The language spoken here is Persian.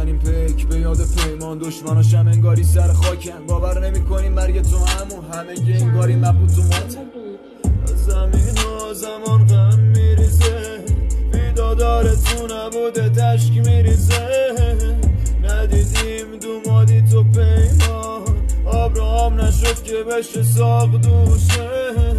میزنیم پیک به یاد پیمان، دشمناشم انگاری سر خاکن، باور نمی کنیم مرگ تو همه که انگاری مبهوت تو ماتن. زمین و زمان غم میریزه، بیدادار تو نبوده تشک میریزه، ندیدیم دومادی تو پیمان، آبراهام نشد که بشه ساق دوشه.